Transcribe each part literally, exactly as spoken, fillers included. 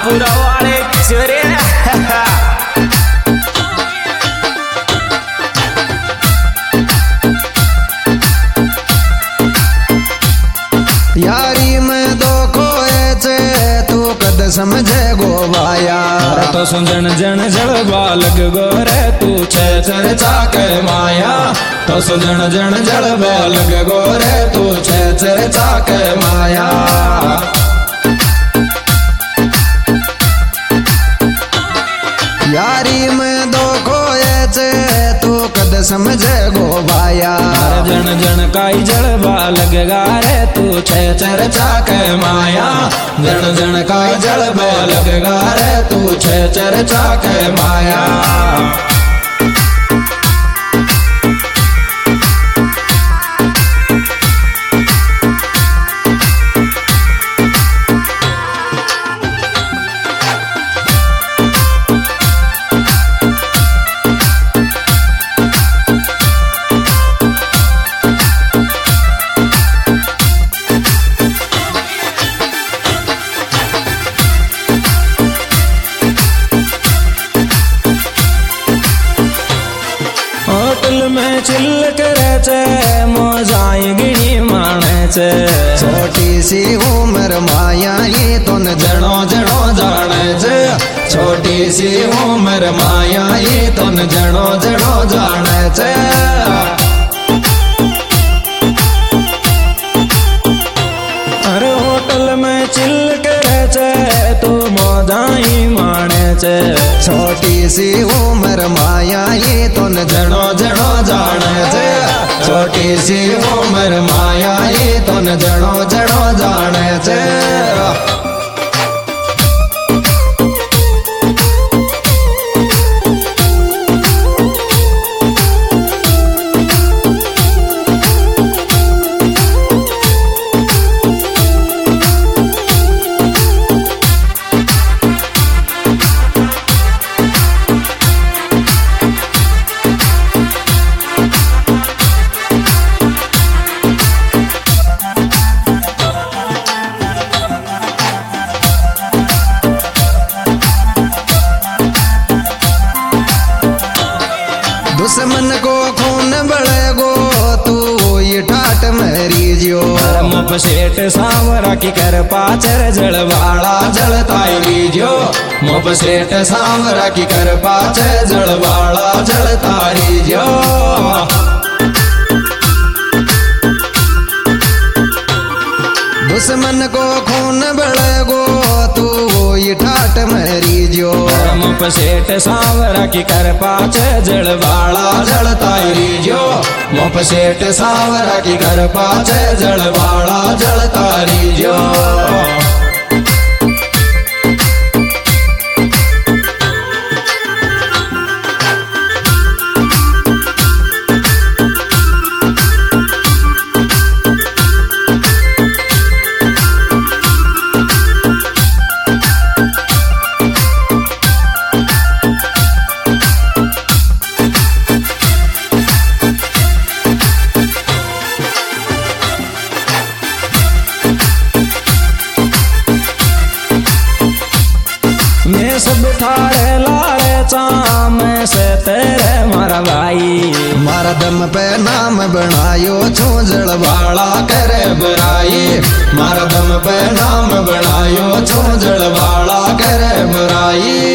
रामपुरा वाले चोरे यारी में दो खोए छे तू कद समझे गो भाया तो सुजन जन जलवा लग गोरे तू छे चर्चा के माया तो सुजन जन जलवा लग गोरे तू छे चर्चा के माया यारी में दो खोए छे तू कद समझे गो भाया जन जन काई जलवा लगेगा रे तू छे चर्चा के माया जन जन काई जलवा लगेगा रे तू छे चर्चा के माया होटल में चिल्ल करे छे मोजाई गिनी माने छे छोटी सी उम्र माया ये तो न जनो जनो जाने छे छोटी सी उम्र माया ये तो न जनो जनो जाने छे अरे होटल में चिल्ल करे छे तू मोजाई माने छे छोटी सी उम्र माया ये तो न जनो जनो जाने छे छोटी सी उम्र माया ये तो न जनो जनो जाने छे दुश्मन को खून बड़ेगो तू ये ठाट मेरी जियो मुप सेठ सावरा की कर पाचर जलवाड़ा जलताई लीजियो मुप सेठ सावरा की कर पाचर जलवाड़ा जलताई जो दुश्मन को खून बड़ेगो तू ये ठाट मेरी जियो मुप सेठ सावरा की कर पाचे जलवाड़ा जलताई लीजियो मुप सेठ सावरा की कर पाचे जलवाड़ा जलताई लीजियो मैं सब ठाड़े लाड़े चाम से तेरे मारा भाई मारा दम पे नाम बनायो छू जलवाड़ा करे बुराई मारा दम पे नाम बनायो छू जलवाड़ा करे बुराई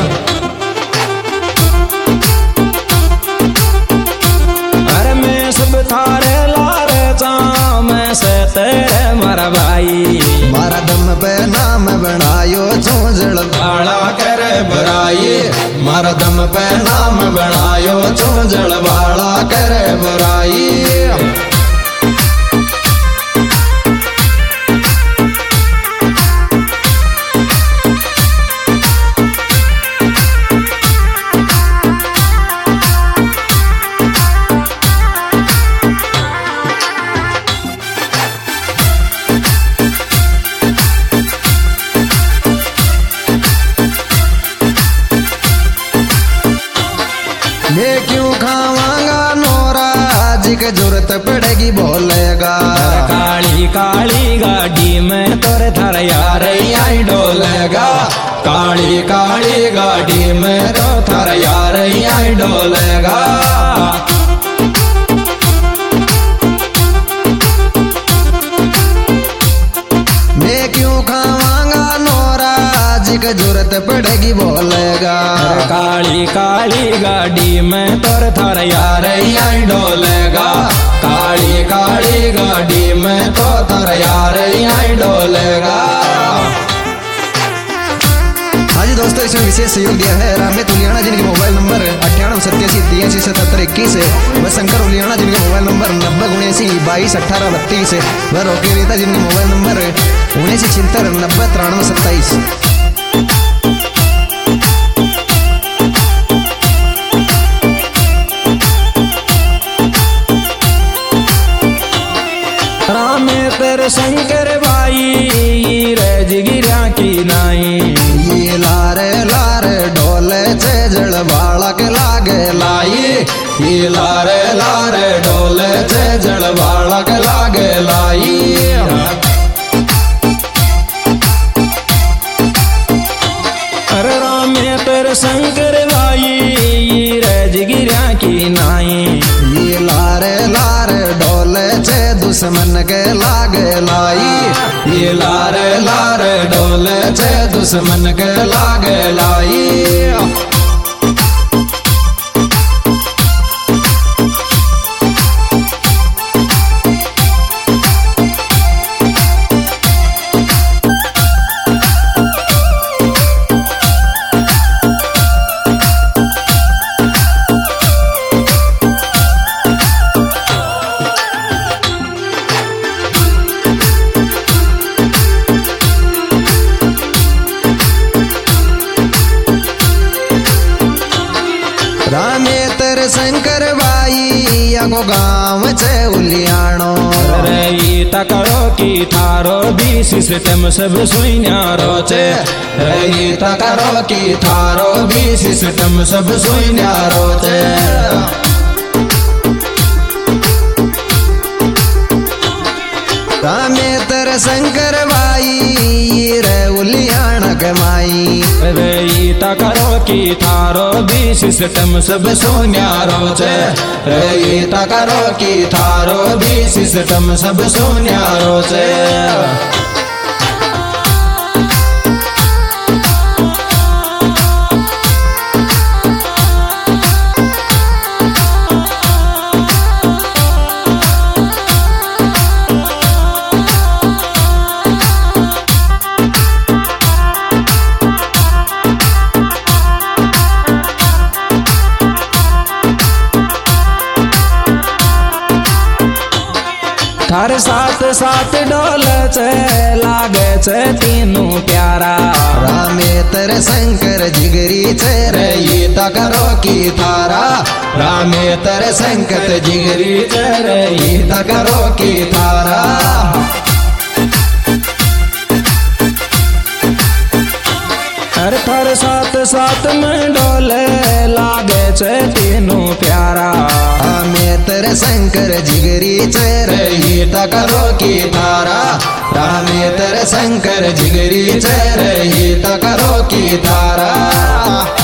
अरे मैं सब थारे लारे चाम से तेरे मारा भाई मारा दम पे नाम बनायो छू जलवाड़ा करे बुराई मारा दम पे नाम बनायो छू जलवाड़ा करे बुराई मैं क्यों खावांगा नोरा जी के जरूरत पड़ेगी बोलेगा काली काली गाड़ी में तोर पर थार यार आई डोलेगा। काली काली गाड़ी में तो थार यार आई डोलेगा। मैं क्यों खावांगा नोरा, जिक जरूरत पड़ेगी बोलेगा। काली काली गाड़ी में तोर थार यार आई डोलेगा। काली काली गाड़ी में तो थार यार आई डोलेगा। हाँ जी दोस्तों, इसमें विशेष सहयोग दिया है रामेत उलियाना, जिनके मोबाइल नंबर अट्ठानवे सत्तासी तिरासी सतहत्तर इक्कीस है। व शंकर उलियाना, जिनके मोबाइल नंबर नब्बे उन्यासी बाईस अठारह बत्तीस है। व रोके रीता, जिनके मोबाइल नंबर उन्यासी छिहत्तर नब्बे तिरानवे सत्ताईस। रामेतर शंकर भाई रजगिरा की नाई। ये लारे लारे डोले छे जड़ बालक लागे लाई। ये लारे लारे डोले छे जड़ बालक लागे लाई। अरे रामेतर शंकर भाई रजगिरा की नाई। ये लारे लारे डोले छे दुश्मन के लागे लाई। ये लारे लारे डोले छे दुश्मन के लागे लाई। रामेतर शंकर भाई अगो गाँव छे उलियानो। रही तकड़ो की थारो भी सिस्टम सब सुइन्यारो छे। रही तकड़ो की थारो भी सिस्टम सब सुइन्यारो छे। रामेतर शंकर भाई रे उलियाना के माई। रही तकड़ो की थारो भी सिस्टम सब सुन्यारो छे। रही तकड़ो की थारो भी सिस्टम सब सुन्यारो छे। थार साथ साथ डोल छे लागे छे तीनों प्यारा। रामेतर शंकर जिगरी छे रही तकरो की थारा। रामेतर संकट जिगरी छे रही तकरो की थारा। हर थर साथ साथ में डोले लागे छे तीनों प्यारा। रामेतर शंकर जिगरी छे रही तकरो की थारा। रामेतर शंकर जिगरी छे रही तकरो की थारा।